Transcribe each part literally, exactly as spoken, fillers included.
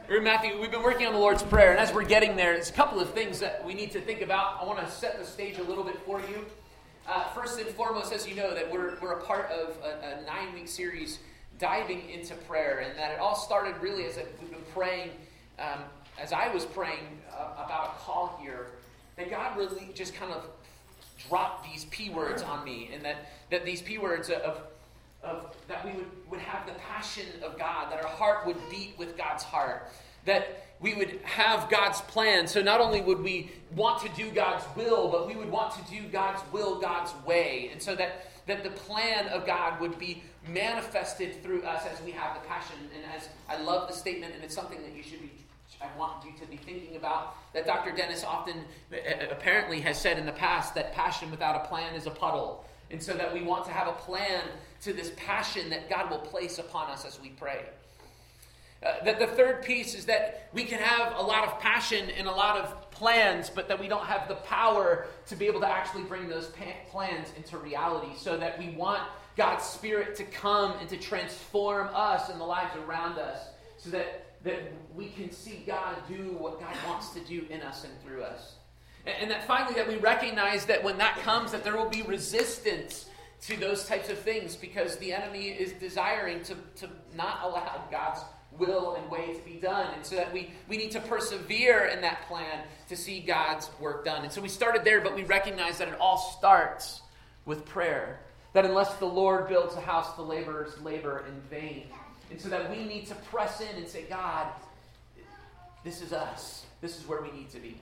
We're in Matthew. We've been working on the Lord's Prayer, and as we're getting there, there's a couple of things that we need to think about. I want to set the stage a little bit for you. Uh, first and foremost, as you know, that we're we're a part of a, a nine-week series diving into prayer, and that it all started really as a, we've been praying, um, as I was praying uh, about a call here, that God really just kind of dropped these P words on me, and that, that these P words of Of, that we would, would have the passion of God, that our heart would beat with God's heart, that we would have God's plan. So not only would we want to do God's will, but we would want to do God's will, God's way. And so that, that the plan of God would be manifested through us as we have the passion. And as I love the statement, and it's something that you should be, I want you to be thinking about, that Doctor Dennis often apparently has said in the past, that passion without a plan is a puddle. And so that we want to have a plan to this passion that God will place upon us as we pray. Uh, that the third piece is that we can have a lot of passion and a lot of plans, but that we don't have the power to be able to actually bring those pa- plans into reality. So that we want God's Spirit to come and to transform us and the lives around us, so that, that we can see God do what God wants to do in us and through us. And that finally, that we recognize that when that comes, that there will be resistance to those types of things, because the enemy is desiring to, to not allow God's will and way to be done. And so that we, we need to persevere in that plan to see God's work done. And so we started there, but we recognize that it all starts with prayer. That unless the Lord builds a house, the laborers labor in vain. And so that we need to press in and say, God, this is us. This is where we need to be.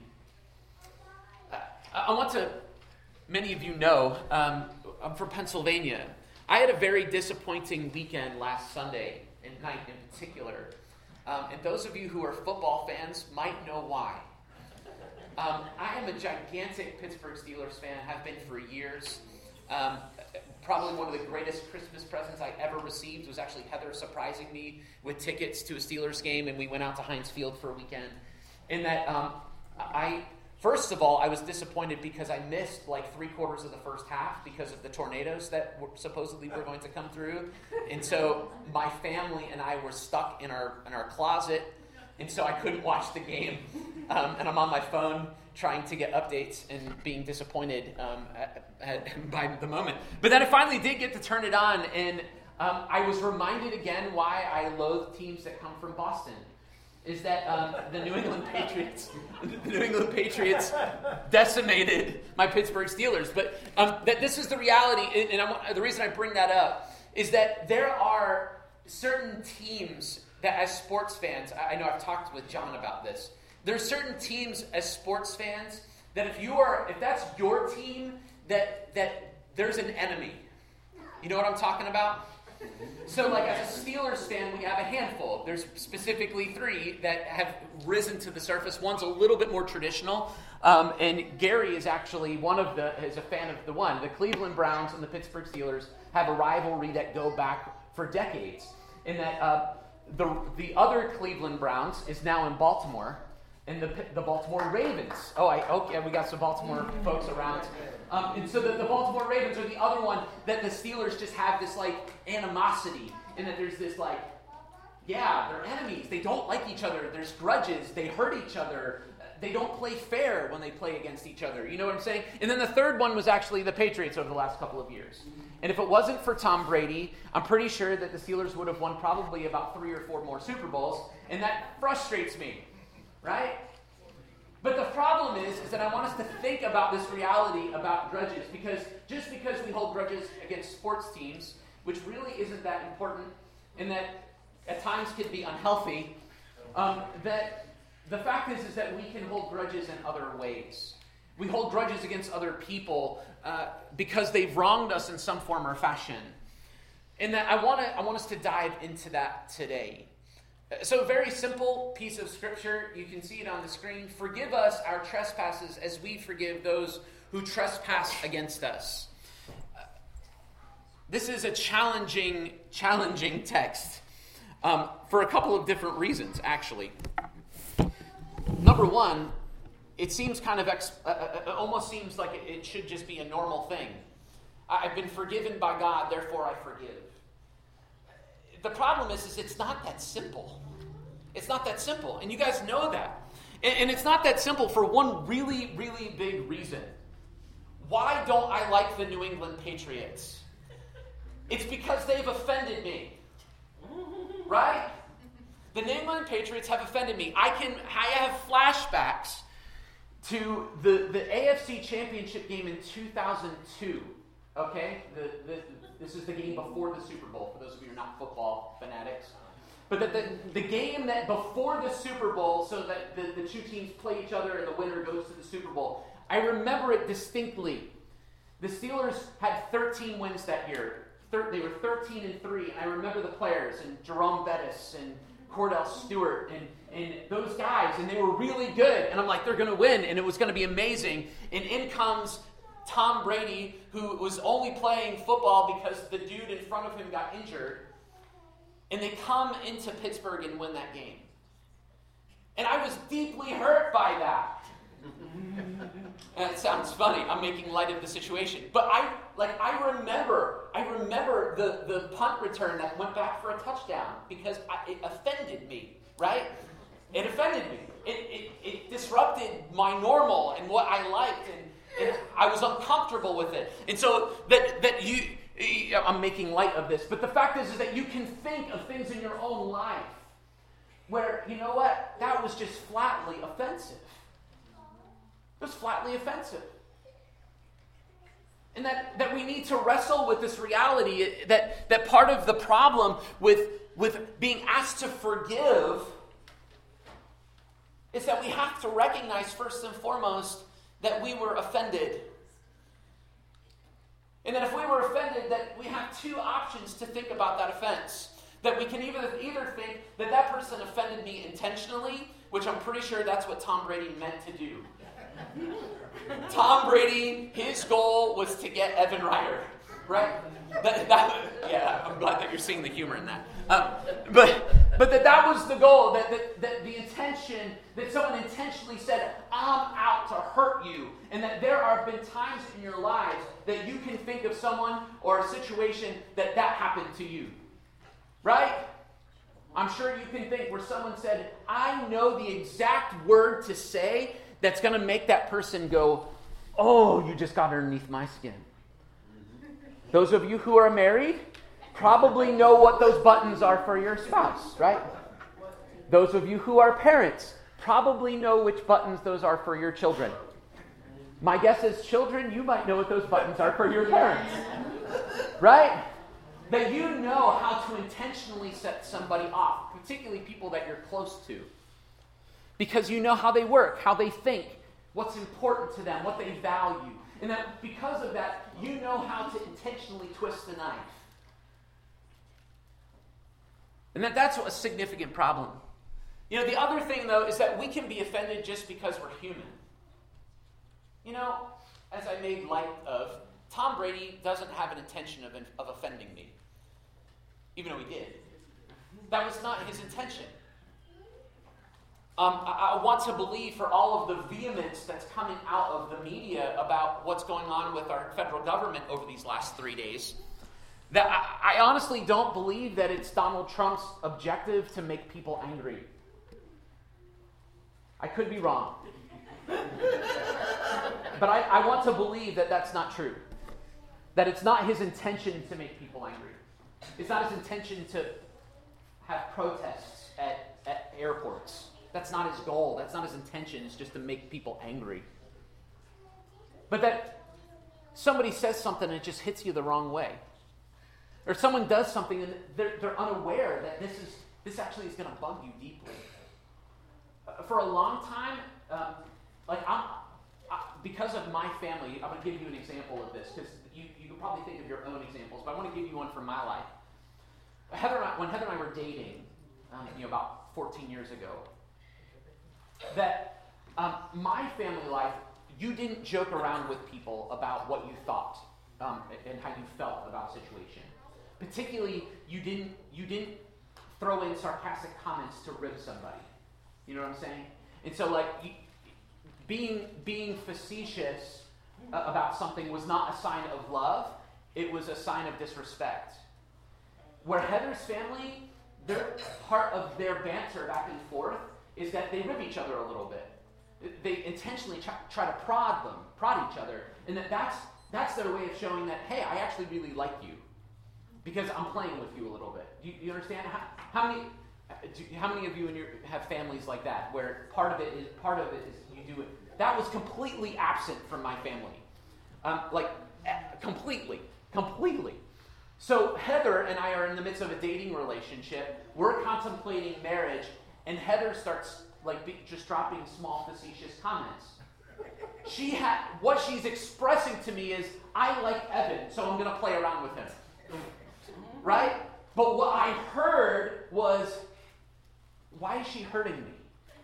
I want to, many of you know, um, I'm from Pennsylvania. I had a very disappointing weekend last Sunday and night in particular. Um, and those of you who are football fans might know why. Um, I am a gigantic Pittsburgh Steelers fan, have been for years. Um, probably one of the greatest Christmas presents I ever received was actually Heather surprising me with tickets to a Steelers game, and we went out to Heinz Field for a weekend. In that, um, I... First of all, I was disappointed because I missed like three quarters of the first half because of the tornadoes that were supposedly were going to come through. And so my family and I were stuck in our in our closet, and so I couldn't watch the game. Um, and I'm on my phone trying to get updates and being disappointed um, at, at, by the moment. But then I finally did get to turn it on, and um, I was reminded again why I loathe teams that come from Boston. Is that um, the New England Patriots, the New England Patriots decimated my Pittsburgh Steelers. But um, that this is the reality, and I, the reason I bring that up is that there are certain teams that as sports fans, I know I've talked with John about this, there are certain teams as sports fans that if you are, if that's your team, that that there's an enemy. You know what I'm talking about? So like as a Steelers fan, we have a handful. There's specifically three that have risen to the surface. One's a little bit more traditional. Um, and Gary is actually one of the, is a fan of the one. The Cleveland Browns and the Pittsburgh Steelers have a rivalry that go back for decades. In that uh, the the other Cleveland Browns is now in Baltimore. And the the Baltimore Ravens. Oh, I okay, we got some Baltimore folks around. Um, and so the, the Baltimore Ravens are the other one that the Steelers just have this like animosity, and that there's this like, yeah, they're enemies. They don't like each other. There's grudges. They hurt each other. They don't play fair when they play against each other. You know what I'm saying? And then the third one was actually the Patriots over the last couple of years. And if it wasn't for Tom Brady, I'm pretty sure that the Steelers would have won probably about three or four more Super Bowls, and that frustrates me. Right? But the problem is, is that I want us to think about this reality about grudges, because just because we hold grudges against sports teams, which really isn't that important, and that at times can be unhealthy, um, that the fact is, is that we can hold grudges in other ways. We hold grudges against other people uh, because they've wronged us in some form or fashion. And that I want to, I want us to dive into that today. So a very simple piece of scripture, you can see it on the screen. Forgive us our trespasses as we forgive those who trespass against us. This is a challenging, challenging text um, for a couple of different reasons, actually. Number one, it seems kind of, ex- uh, it almost seems like it, it should just be a normal thing. I've been forgiven by God, therefore I forgive. The problem is, is it's not that simple. It's not that simple, and you guys know that. And, and it's not that simple for one really, really big reason. Why don't I like the New England Patriots? It's because they've offended me. Right? The New England Patriots have offended me. I can I have flashbacks to the, the A F C Championship game in two thousand two. Okay? The, the, this is the game before the Super Bowl, for those of you who are not football fanatics. But the, the, the game that before the Super Bowl, so that the, the two teams play each other and the winner goes to the Super Bowl. I remember it distinctly. The Steelers had thirteen wins that year. Thir- they were thirteen and three, and I remember the players, and Jerome Bettis, and Cordell Stewart, and, and those guys, and they were really good. And I'm like, they're going to win, and it was going to be amazing. And in comes Tom Brady, who was only playing football because the dude in front of him got injured. And they come into Pittsburgh and win that game. And I was deeply hurt by that. And it sounds funny. I'm making light of the situation. But I like I remember, I remember the, the punt return that went back for a touchdown because I, it offended me, right? It offended me. It, it, it disrupted my normal and what I liked, and, and I was uncomfortable with it. And so that that you... I'm making light of this, but the fact is, is that you can think of things in your own life where, you know what, that was just flatly offensive. It was flatly offensive. And that, that we need to wrestle with this reality that, that part of the problem with, with being asked to forgive is that we have to recognize first and foremost that we were offended. And that if we were offended, that we have two options to think about that offense. That we can either, either think that that person offended me intentionally, which I'm pretty sure that's what Tom Brady meant to do. Tom Brady, his goal was to get Evan Ryder, right? That, that, yeah, I'm glad that you're seeing the humor in that. Um, but but that that was the goal, that, that, that the intention, that someone intentionally said, I'm out to hurt you. And that there have been times in your lives that you can think of someone or a situation that that happened to you. Right? I'm sure you can think where someone said, I know the exact word to say that's going to make that person go, oh, you just got underneath my skin. Those of you who are married probably know what those buttons are for your spouse, right? Those of you who are parents probably know which buttons those are for your children. My guess is, children, you might know what those buttons are for your parents, right? That you know how to intentionally set somebody off, particularly people that you're close to, because you know how they work, how they think, what's important to them, what they value. And that because of that, you know how to intentionally twist the knife. And that that's a significant problem. You know, the other thing, though, is that we can be offended just because we're human. You know, as I made light of, Tom Brady doesn't have an intention of, of offending me, even though he did. That was not his intention. Um, I, I want to believe, for all of the vehemence that's coming out of the media about what's going on with our federal government over these last three days, that I, I honestly don't believe that it's Donald Trump's objective to make people angry. I could be wrong. But I, I want to believe that that's not true. That it's not his intention to make people angry. It's not his intention to have protests at, at airports. That's not his goal. That's not his intention. It's just to make people angry. But that somebody says something and it just hits you the wrong way. Or someone does something and they're, they're unaware that this is this actually is going to bug you deeply. Uh, for a long time, um, like I'm, I, because of my family, I'm going to give you an example of this, because you, you could probably think of your own examples, but I want to give you one from my life. Heather and I, when Heather and I were dating, um, you know, about fourteen years ago, that um, my family life, you didn't joke around with people about what you thought um, and how you felt about a situation. Particularly, you didn't you didn't throw in sarcastic comments to rib somebody. You know what I'm saying? And so, like, you, being being facetious uh, about something was not a sign of love. It was a sign of disrespect. Where Heather's family, their part of their banter back and forth is that they rib each other a little bit. They intentionally try, try to prod them, prod each other, and that that's, that's their way of showing that, hey, I actually really like you because I'm playing with you a little bit. Do you, you understand? How, how many do, how many of you in your have families like that where part of it is part of it is you do it? That was completely absent from my family, um, like completely, completely. So Heather and I are in the midst of a dating relationship. We're contemplating marriage, and Heather starts like be, just dropping small facetious comments. She had what she's expressing to me is, I like Evan, so I'm going to play around with him, right? But what I heard was, why is she hurting me?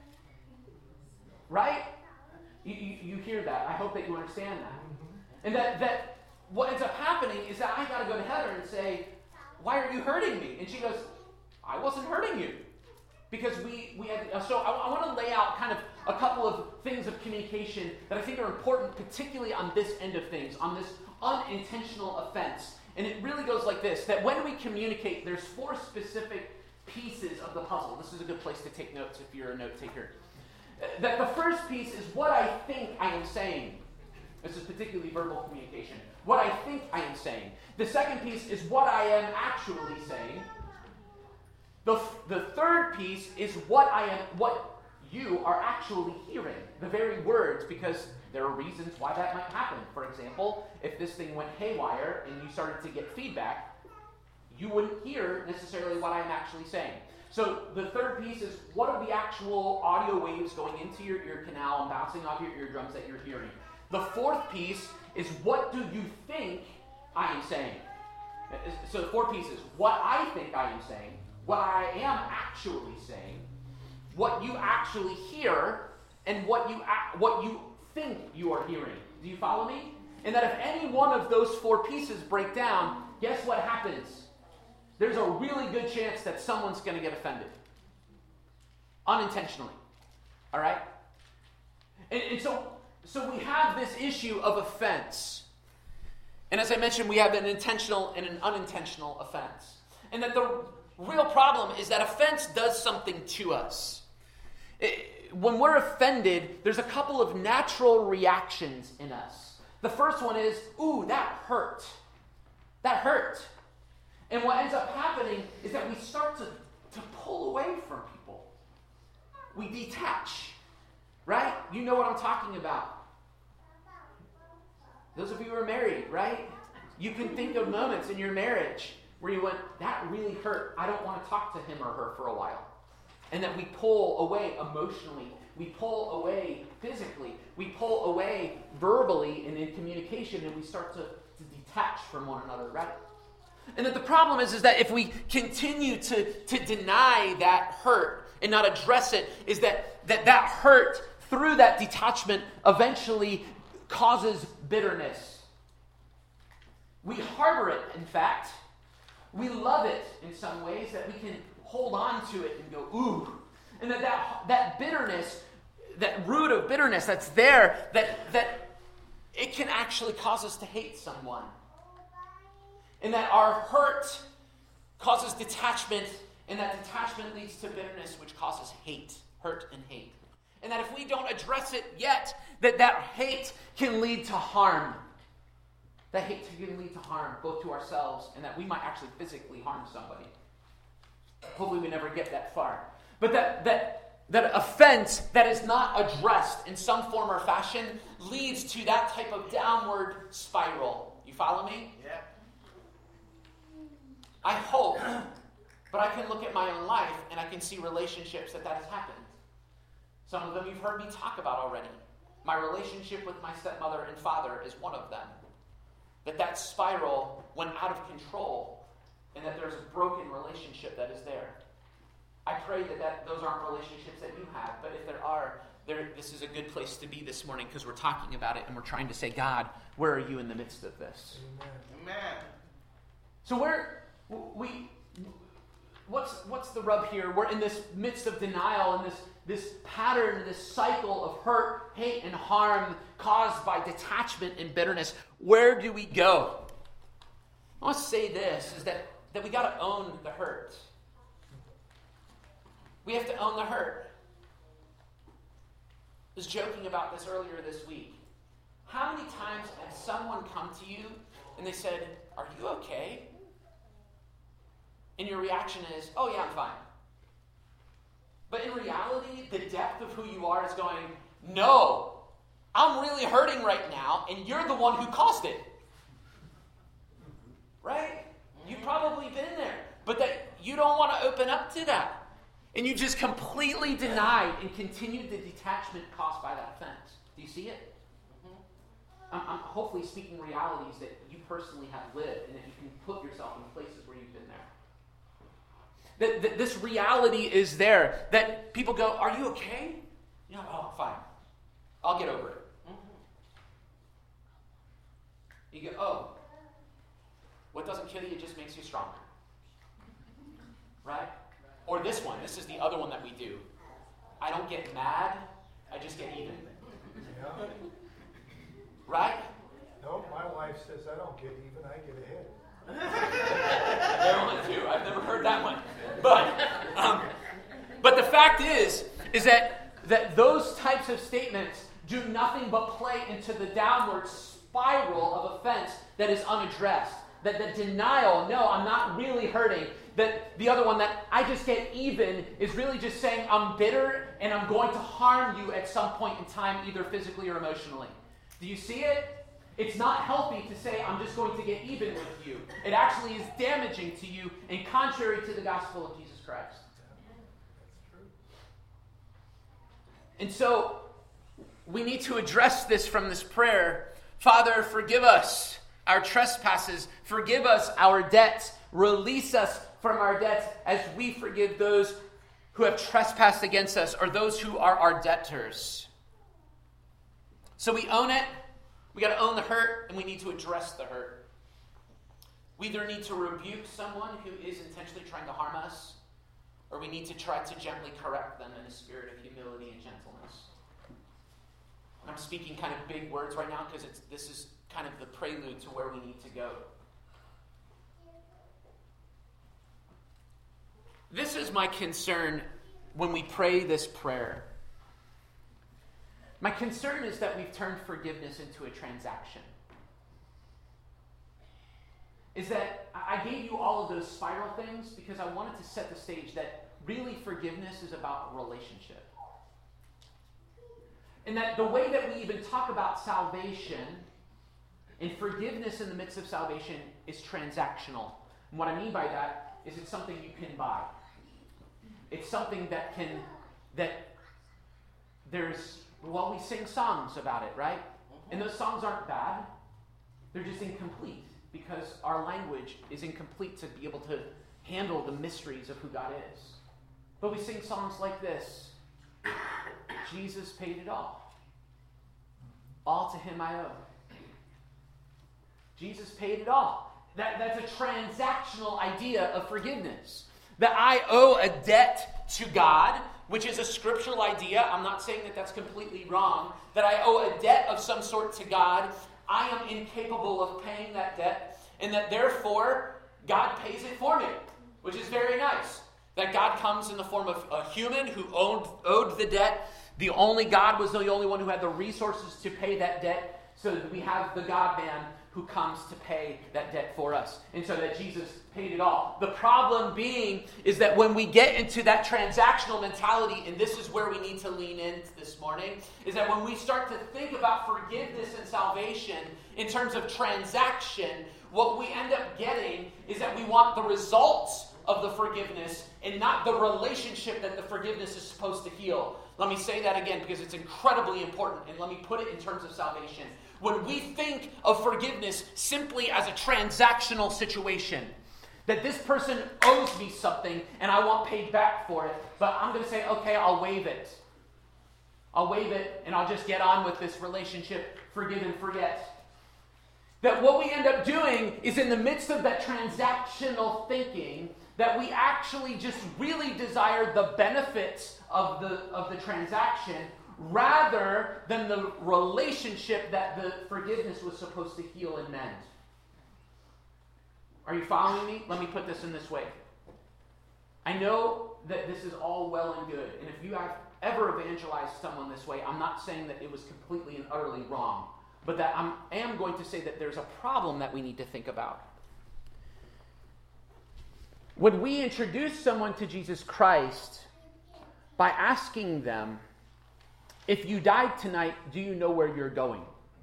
Right? You, you, you hear that. I hope that you understand that. And that, that what ends up happening is that I got to go to Heather and say, why are you hurting me? And she goes, I wasn't hurting you. Because we, we had, uh, so I, I want to lay out kind of a couple of things of communication that I think are important, particularly on this end of things, on this unintentional offense. And it really goes like this, that when we communicate, there's four specific pieces of the puzzle. This is a good place to take notes if you're a note taker. That the first piece is what I think I am saying. This is particularly verbal communication. What I think I am saying. The second piece is what I am actually saying. The, the third piece is what I am, what you are actually hearing. The very words, because there are reasons why that might happen. For example, if this thing went haywire and you started to get feedback, you wouldn't hear necessarily what I'm actually saying. So the third piece is what are the actual audio waves going into your ear canal and bouncing off your eardrums that you're hearing. The fourth piece is what do you think I am saying. So the four pieces, what I think I am saying, what I am actually saying, what you actually hear, and what you what you think you are hearing. Do you follow me? And that if any one of those four pieces break down, guess what happens? There's a really good chance that someone's going to get offended. Unintentionally. All right? And, and so, so we have this issue of offense. And as I mentioned, we have an intentional and an unintentional offense. And that the real problem is that offense does something to us. It, when we're offended, there's a couple of natural reactions in us. The first one is, ooh, that hurt. That hurt. And what ends up happening is that we start to, to pull away from people. We detach. Right? You know what I'm talking about. Those of you who are married, right? You can think of moments in your marriage where you went, that really hurt. I don't want to talk to him or her for a while. And that we pull away emotionally. We pull away physically. We pull away verbally and in communication, and we start to, to detach from one another, right? And that the problem is, is that if we continue to, to deny that hurt and not address it, is that, that that hurt through that detachment eventually causes bitterness. We harbor it, in fact. We love it in some ways, that we can hold on to it and go, ooh. And that that, that bitterness, that root of bitterness that's there, that, that it can actually cause us to hate someone. And that our hurt causes detachment, and that detachment leads to bitterness, which causes hate, hurt and hate. And that if we don't address it yet, that that hate can lead to harm. That hate can lead to harm, both to ourselves, and that we might actually physically harm somebody. Hopefully we never get that far. But that that that offense that is not addressed in some form or fashion leads to that type of downward spiral. You follow me? Yeah. I hope, but I can look at my own life and I can see relationships that that has happened. Some of them you've heard me talk about already. My relationship with my stepmother and father is one of them. That that spiral went out of control, and that there's a broken relationship that is there. I pray that, that those aren't relationships that you have, but if there are, there, this is a good place to be this morning because we're talking about it and we're trying to say, God, where are you in the midst of this? Amen. Amen. So where we, what's what's the rub here? We're in this midst of denial and this this pattern, this cycle of hurt, hate, and harm caused by detachment and bitterness. Where do we go? I want to say this, is that, that we got to own the hurt. We have to own the hurt. I was joking about this earlier this week. How many times has someone come to you and they said, "Are you okay?" And your reaction is, "Oh yeah, I'm fine." But in reality, the depth of who you are is going, "No, I'm really hurting right now, and you're the one who caused it." Right? You've probably been there. But that you don't want to open up to that. And you just completely denied and continued the detachment caused by that offense. Do you see it? Mm-hmm. I'm, I'm hopefully speaking realities that you personally have lived and that you can put yourself in places where you've been there. That, that this reality is there. That people go, "Are you okay?" You know, "Oh, fine. I'll get over it." Mm-hmm. You go, "Oh, what doesn't kill you just makes you stronger." Right? Or this one. This is the other one that we do. "I don't get mad. I just get even." Yeah. Right? No, my wife says I don't get even, I get ahead. There one too. I've never heard that one. But um, but the fact is, is that, that those types of statements do nothing but play into the downward spiral of offense that is unaddressed. That the denial, "No, I'm not really hurting." That the other one, that "I just get even," is really just saying, "I'm bitter and I'm going to harm you at some point in time, either physically or emotionally." Do you see it? It's not healthy to say, "I'm just going to get even with you." It actually is damaging to you and contrary to the gospel of Jesus Christ. That's true. And so we need to address this from this prayer. "Father, forgive us our trespasses. Forgive us our debts. Release us from our debts as we forgive those who have trespassed against us," or those who are our debtors. So we own it. We got to own the hurt, and we need to address the hurt. We either need to rebuke someone who is intentionally trying to harm us, or we need to try to gently correct them in a spirit of humility and gentleness. And I'm speaking kind of big words right now because it's this is kind of the prelude to where we need to go. This is my concern when we pray this prayer. My concern is that we've turned forgiveness into a transaction. Is that I gave you all of those spiral things because I wanted to set the stage that really forgiveness is about relationship. And that the way that we even talk about salvation and forgiveness in the midst of salvation is transactional. And what I mean by that is it's something you can buy. It's something that can, that there's, well, we sing songs about it, right? And those songs aren't bad. They're just incomplete because our language is incomplete to be able to handle the mysteries of who God is. But we sing songs like this. Jesus paid it all. All to him I owe. Jesus paid it all. That, that's a transactional idea of forgiveness. That I owe a debt to God, which is a scriptural idea. I'm not saying that that's completely wrong. That I owe a debt of some sort to God. I am incapable of paying that debt. And that therefore, God pays it for me, which is very nice. That God comes in the form of a human who owed, owed the debt. The only God was the only one who had the resources to pay that debt. So that we have the God-man who comes to pay that debt for us. And so that Jesus paid it all. The problem being is that when we get into that transactional mentality, and this is where we need to lean in this morning, is that when we start to think about forgiveness and salvation in terms of transaction, what we end up getting is that we want the results of the forgiveness and not the relationship that the forgiveness is supposed to heal. Let me say that again because it's incredibly important, and let me put it in terms of salvation. When we think of forgiveness simply as a transactional situation, that this person owes me something and I want paid back for it, but I'm going to say, okay, I'll waive it. I'll waive it and I'll just get on with this relationship, forgive and forget. That what we end up doing is in the midst of that transactional thinking, that we actually just really desire the benefits of the, of the transaction rather than the relationship that the forgiveness was supposed to heal and mend. Are you following me? Let me put this in this way. I know that this is all well and good. And if you have ever evangelized someone this way, I'm not saying that it was completely and utterly wrong. But that I am going to say that there's a problem that we need to think about. When we introduce someone to Jesus Christ by asking them, if you died tonight, do you know where you're going?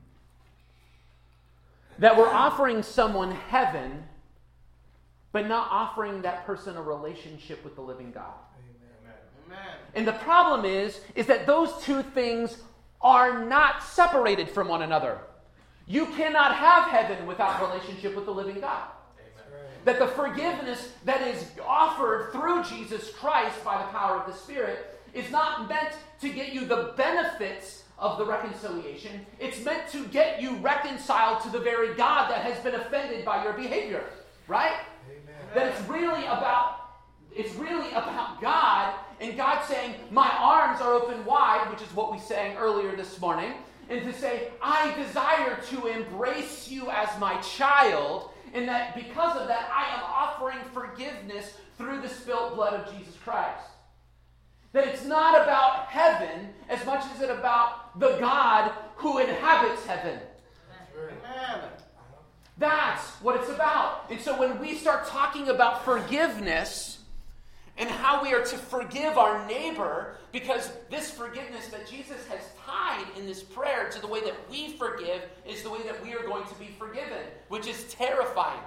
That we're offering someone heaven, but not offering that person a relationship with the living God. Amen. Amen. And the problem is, is that those two things are not separated from one another. You cannot have heaven without relationship with the living God. Amen. That the forgiveness that is offered through Jesus Christ by the power of the Spirit is not meant to get you the benefits of the reconciliation. It's meant to get you reconciled to the very God that has been offended by your behavior. Right? Amen. That it's really about it's really about God, and God saying, my arms are open wide, which is what we sang earlier this morning, and to say, I desire to embrace you as my child, and that because of that, I am offering forgiveness through the spilt blood of Jesus Christ. That it's not about heaven as much as it's about the God who inhabits heaven. Amen. That's what it's about. And so when we start talking about forgiveness and how we are to forgive our neighbor, because this forgiveness that Jesus has tied in this prayer to the way that we forgive is the way that we are going to be forgiven, which is terrifying.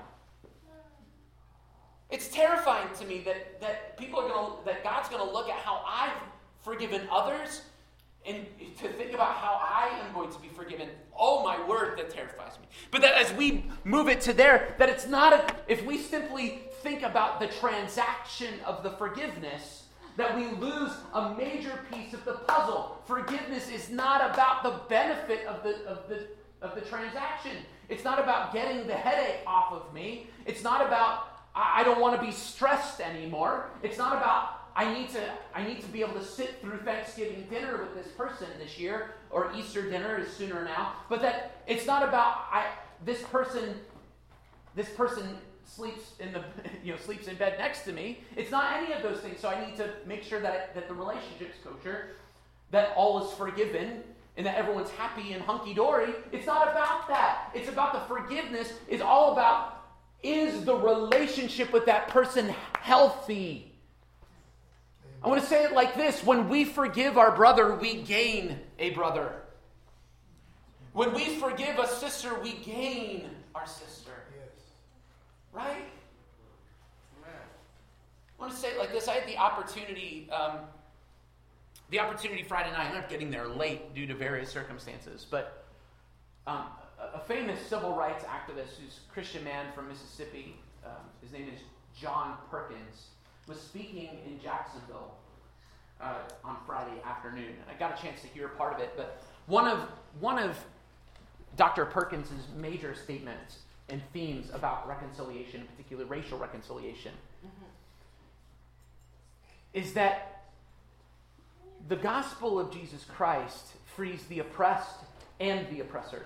It's terrifying to me that, that people are going to, that God's going to look at how I've forgiven others and to think about how I am going to be forgiven. Oh my word, that terrifies me. But that as we move it to there, that it's not, a, if we simply think about the transaction of the forgiveness, that we lose a major piece of the puzzle. Forgiveness is not about the benefit of the, of the, of the transaction. It's not about getting the headache off of me. It's not about, I, I don't want to be stressed anymore. It's not about, I need to I need to be able to sit through Thanksgiving dinner with this person this year, or Easter dinner is sooner now. But that it's not about I this person this person sleeps in the you know sleeps in bed next to me. It's not any of those things. So I need to make sure that that the relationship's kosher, that all is forgiven, and that everyone's happy and hunky-dory. It's not about that. It's about the forgiveness is all about, is the relationship with that person healthy? I want to say it like this. When we forgive our brother, we gain a brother. When we forgive a sister, we gain our sister. Yes. Right? I want to say it like this. I had the opportunity, um, the opportunity Friday night. I ended up getting there late due to various circumstances. But um, a, a famous civil rights activist who's a Christian man from Mississippi, um, his name is John Perkins, was speaking in Jacksonville uh, on Friday afternoon. And I got a chance to hear part of it, but one of one of Doctor Perkins' major statements and themes about reconciliation, particularly racial reconciliation, mm-hmm. is that the gospel of Jesus Christ frees the oppressed and the oppressor.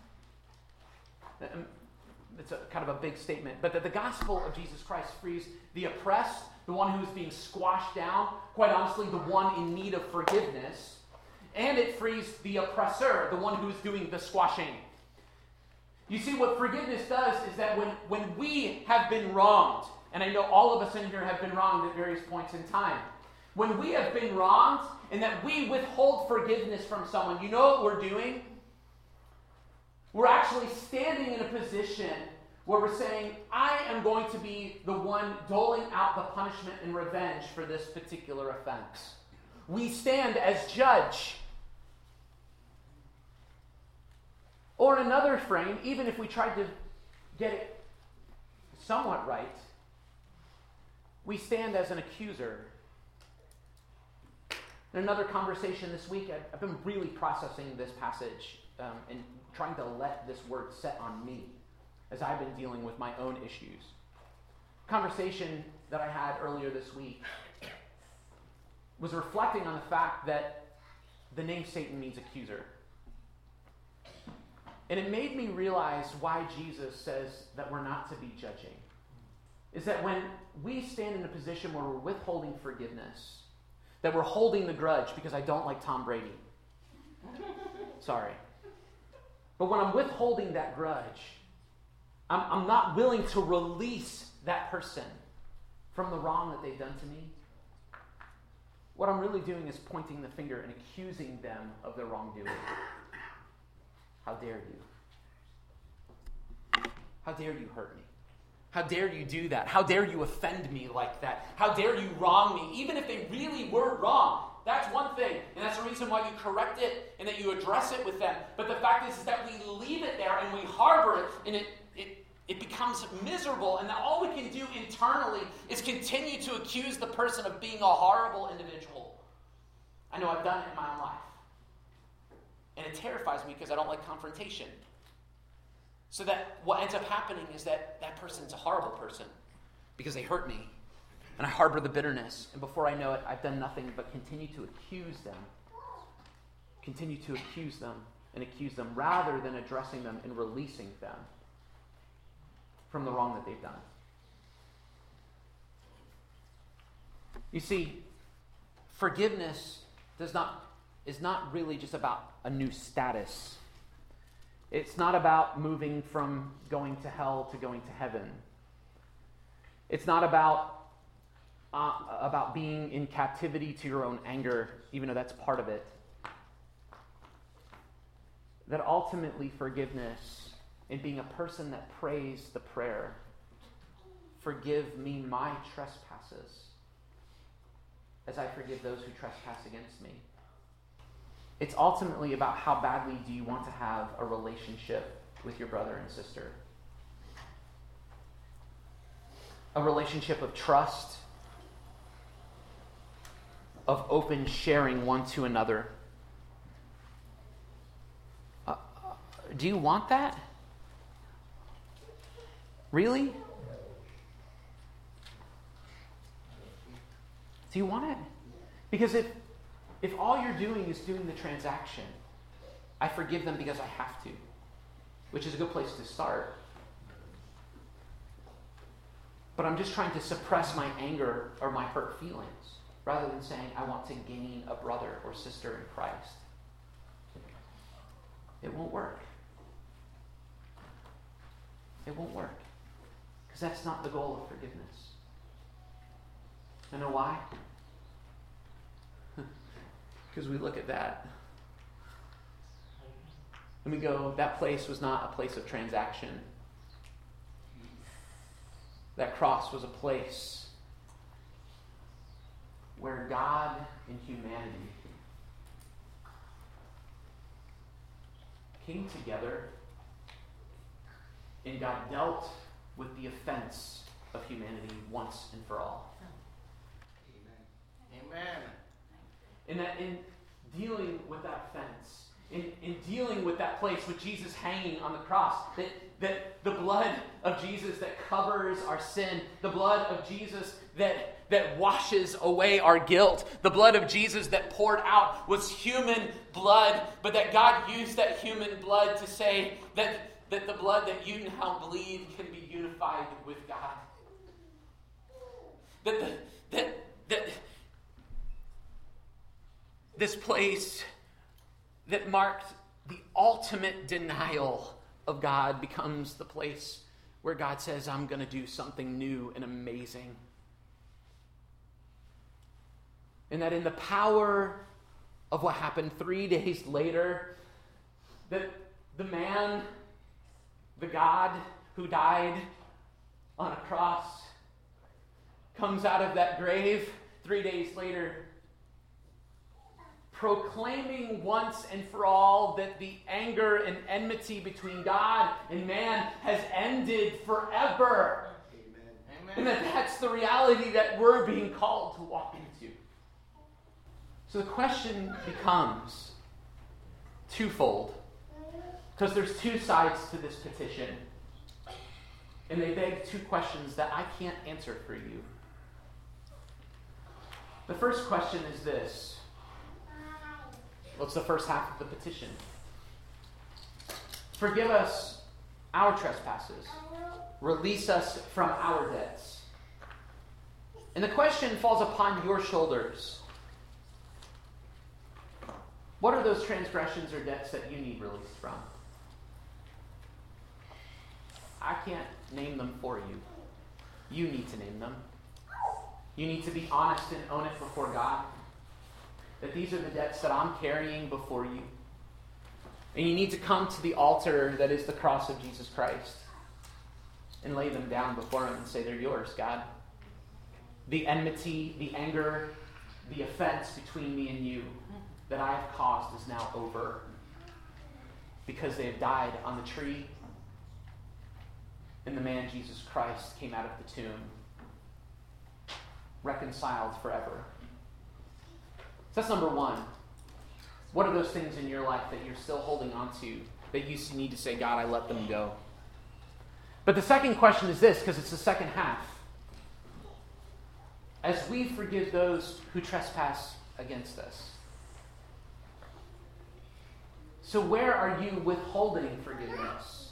It's a kind of a big statement, but that the gospel of Jesus Christ frees the oppressed, the one who is being squashed down, quite honestly, the one in need of forgiveness, and it frees the oppressor, the one who is doing the squashing. You see, what forgiveness does is that when, when we have been wronged, and I know all of us in here have been wronged at various points in time, when we have been wronged and that we withhold forgiveness from someone, you know what we're doing? We're actually standing in a position where we're saying, I am going to be the one doling out the punishment and revenge for this particular offense. We stand as judge. Or another frame, even if we tried to get it somewhat right, we stand as an accuser. In another conversation this week, I've, I've been really processing this passage um, and trying to let this word set on me as I've been dealing with my own issues. Conversation that I had earlier this week was reflecting on the fact that the name Satan means accuser. And it made me realize why Jesus says that we're not to be judging. is that when we stand in a position where we're withholding forgiveness, that we're holding the grudge because I don't like Tom Brady. Sorry. But when I'm withholding that grudge, I'm, I'm not willing to release that person from the wrong that they've done to me. What I'm really doing is pointing the finger and accusing them of their wrongdoing. How dare you? How dare you hurt me? How dare you do that? How dare you offend me like that? How dare you wrong me? Even if they really were wrong. That's one thing. And that's the reason why you correct it and that you address it with them. But the fact is, is that we leave it there and we harbor it and it, it, it becomes miserable. And that all we can do internally is continue to accuse the person of being a horrible individual. I know I've done it in my own life. And it terrifies me because I don't like confrontation. So that what ends up happening is that that person's a horrible person because they hurt me. And I harbor the bitterness. And before I know it, I've done nothing but continue to accuse them. Continue to accuse them and accuse them rather than addressing them and releasing them from the wrong that they've done. You see, forgiveness does not is not really just about a new status. It's not about moving from going to hell to going to heaven. It's not about uh, about being in captivity to your own anger, even though that's part of it. That ultimately forgiveness and being a person that prays the prayer, forgive me my trespasses as I forgive those who trespass against me. It's ultimately about how badly do you want to have a relationship with your brother and sister. A relationship of trust, of open sharing one to another. Uh, do you want that? Really? Do you want it? Because if If all you're doing is doing the transaction, I forgive them because I have to, which is a good place to start. But I'm just trying to suppress my anger or my hurt feelings rather than saying I want to gain a brother or sister in Christ. It won't work. It won't work. Because that's not the goal of forgiveness. You know why? Because we look at that and we go, that place was not a place of transaction. That cross was a place where God and humanity came together and God dealt with the offense of humanity once and for all. Amen. Amen. And that in dealing with that offense, in, in dealing with that place with Jesus hanging on the cross, that, that the blood of Jesus that covers our sin, the blood of Jesus that, that washes away our guilt, the blood of Jesus that poured out was human blood, but that God used that human blood to say that, that the blood that you now bleed can be unified with God. That the, that that this place that marked the ultimate denial of God becomes the place where God says, I'm going to do something new and amazing. And that in the power of what happened three days later, that the man, the God who died on a cross, comes out of that grave three days later, proclaiming once and for all that the anger and enmity between God and man has ended forever. Amen. And that that's the reality that we're being called to walk into. So the question becomes twofold, because there's two sides to this petition. And they beg two questions that I can't answer for you. The first question is this. What's the first half of the petition? Forgive us our trespasses. Release us from our debts. And the question falls upon your shoulders. What are those transgressions or debts that you need released from? I can't name them for you. You need to name them. You need to be honest and own it before God. That these are the debts that I'm carrying before you. And you need to come to the altar that is the cross of Jesus Christ and lay them down before Him and say, they're yours, God. The enmity, the anger, the offense between me and you that I have caused is now over because they have died on the tree and the man Jesus Christ came out of the tomb reconciled forever. So that's number one. What are those things in your life that you're still holding on to that you need to say, God, I let them go? But the second question is this, because it's the second half. As we forgive those who trespass against us. So where are you withholding forgiveness?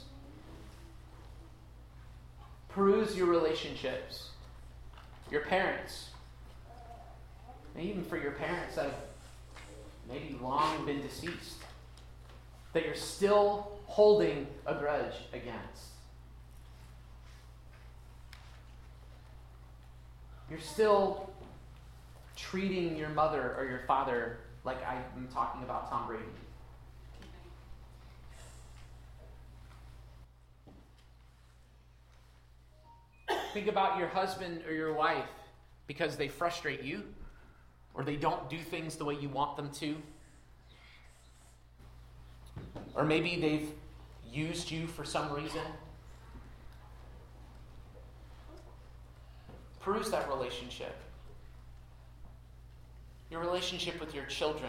Peruse your relationships. Your parents. And even for your parents that have maybe long been deceased. That you're still holding a grudge against. You're still treating your mother or your father like I'm talking about Tom Brady. Think about your husband or your wife because they frustrate you or they don't do things the way you want them to. Or maybe they've used you for some reason. Peruse that relationship. Your relationship with your children.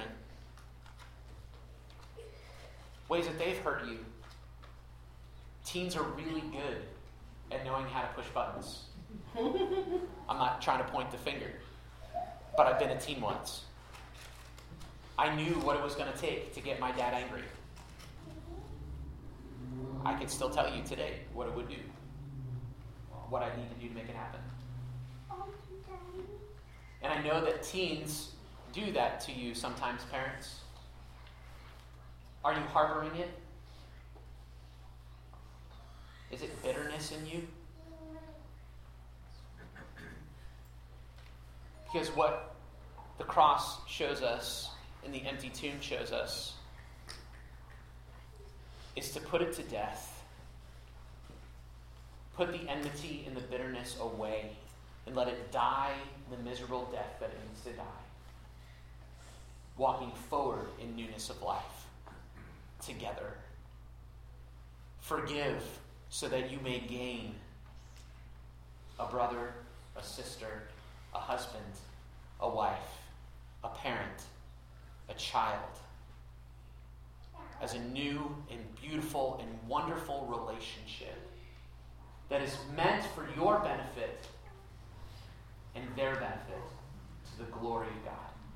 Ways that they've hurt you. Teens are really good at knowing how to push buttons. I'm not trying to point the finger, but I've been a teen once. I knew what it was going to take to get my dad angry. I can still tell you today what it would do, what I need to do to make it happen. And I know that teens do that to you sometimes, parents. Are you harboring it? Is it bitterness in you? Because what the cross shows us and the empty tomb shows us is to put it to death. Put the enmity and the bitterness away and let it die the miserable death that it needs to die. Walking forward in newness of life together. Forgive so that you may gain a brother, a sister, a husband, a wife, a parent, a child, as a new and beautiful and wonderful relationship that is meant for your benefit and their benefit to the glory of God.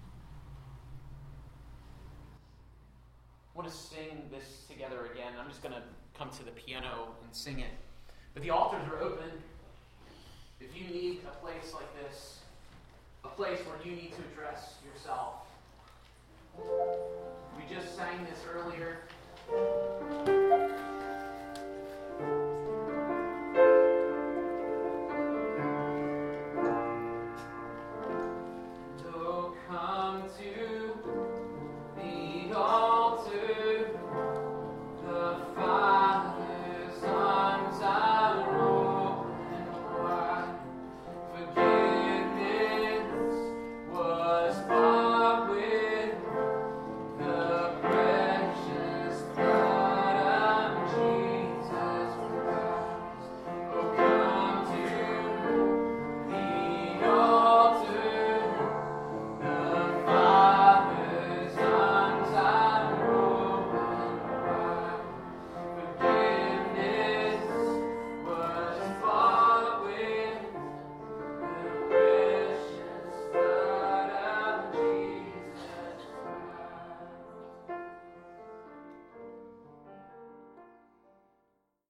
I want to sing this together again. I'm just going to come to the piano and sing it. But the altars are open. If you need a place like this, a place where you need to address yourself,